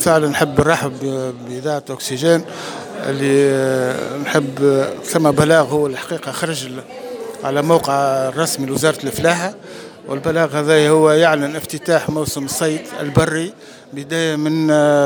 فعلا نحب نرحب بإذاعة أكسجين اللي نحب ثم بلاغ هو الحقيقة خرج على موقع الرسمي لوزارة الفلاحة. والبلاغ هذا هو يعلن افتتاح موسم الصيد البري بداية من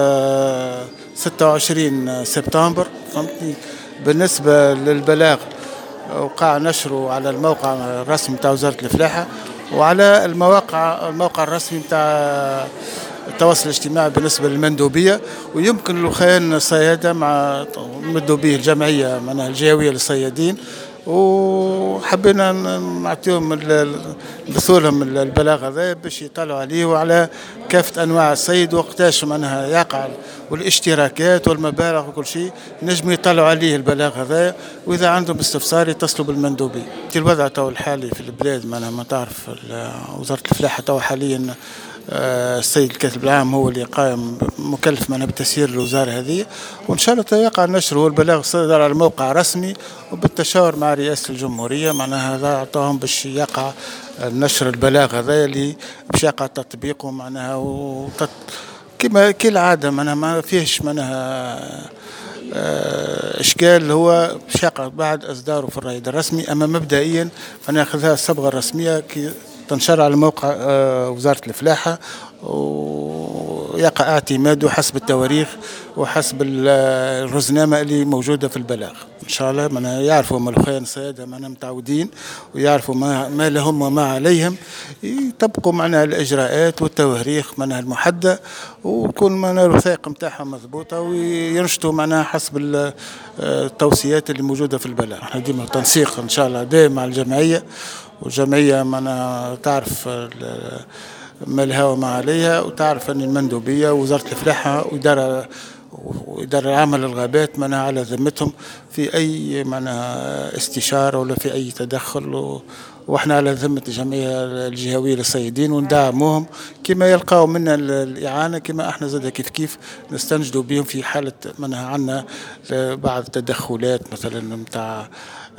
26 سبتمبر فهمتني. بالنسبة للبلاغ وقع نشره على الموقع الرسمي بتاع وزارة الفلاحة وعلى الموقع الرسمي بتاع التواصل الاجتماعي بالنسبة للمندوبية. ويمكن لخيان الصيادة مع المندوبية الجمعية معناها الجهوية للصيادين، وحبينا نعطيهم بثولهم البلاغ هذا باش يطلعوا عليه وعلى كافة أنواع الصيد وقتاش معناها يقع والاشتراكات والمبالغ وكل شيء نجم يطلعوا عليه البلاغ هذا. وإذا عندهم استفسار يتصلوا بالمندوبية. الوضع تو الحالي في البلاد معناها ما تعرف وزارة الفلاحة تو حاليا السيد الكاتب العام هو اللي قائم مكلف معنا بتسيير الوزارة هذه، وإن شاء الله يقع النشر والبلاغ صدر على الموقع رسمي وبالتشاور مع رئاسة الجمهورية. معناها هذا أعطاهم باش يقع النشر البلاغ هذا اللي باش يقع تطبيقه معناها كما كالعادة معناها ما فيهش معناها إشكال. هو باش يقع بعد إصداره في الرائد الرسمي، أما مبدئيا فناخذها الصبغة الرسمية تنشر على موقع وزارة الفلاحة ويقع اعتماده حسب التواريخ وحسب الرزنامة اللي موجودة في البلاغ. إن شاء الله من يعرفوا ملوخين الصيادة من متعودين ويعرفوا ما لهم وما عليهم، يطبقوا معنا الإجراءات والتواريخ منها المحددة ويكون معنا الوثائق متاعها مضبوطة وينشطوا معنا حسب التوصيات اللي موجودة في البلاغ. احنا ديما تنسيق إن شاء الله دائم مع الجمعية، والجمعية معنا تعرف ما لها وما عليها، وتعرف أن المندوبية ووزارة الفلاحة وإدارة العامة للغابات منها على ذمتهم في أي معناها استشارة ولا في أي تدخل، وإحنا على ذمة الجمعية الجهوية للصيادين وندعموهم كما يلقاوا منا الإعانة، كما إحنا زاد كيف نستنجدوا بهم في حالة منها عنا بعض التدخلات مثلا متاع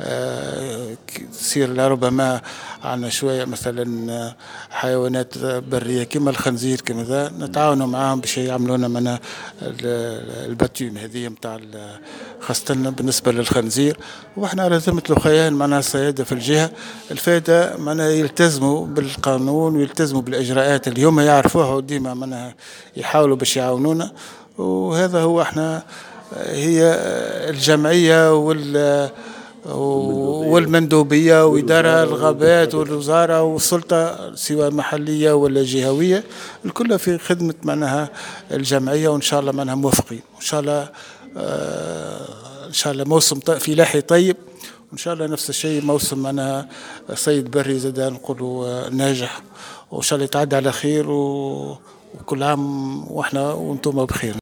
تصير لربما عنا شوية مثلا حيوانات برية كما الخنزير كما ذا، نتعاونوا معهم باش يعملوا لنا منا الباتيوم هذه متاع خاصة بالنسبة للخنزير. واحنا على ذمة الخيان معناها الصيادة في الجهة الفائدة معناها يلتزموا بالقانون ويلتزموا بالإجراءات اللي هم يعرفوها وديما معناها يحاولوا باش يعاونونا. وهذا هو احنا هي الجمعية والمندوبية وإدارة الغابات والوزارة والسلطة سواء محلية ولا جهوية الكل في خدمة معناها الجمعية، وإن شاء الله معناها موفقين. إن شاء الله موسم فلاحي طيب، وإن شاء الله نفس الشيء موسم معناها صيد بري زاد نقولوا ناجح، وإن شاء الله يتعدى على خير وكل عام وإحنا وأنتم بخير.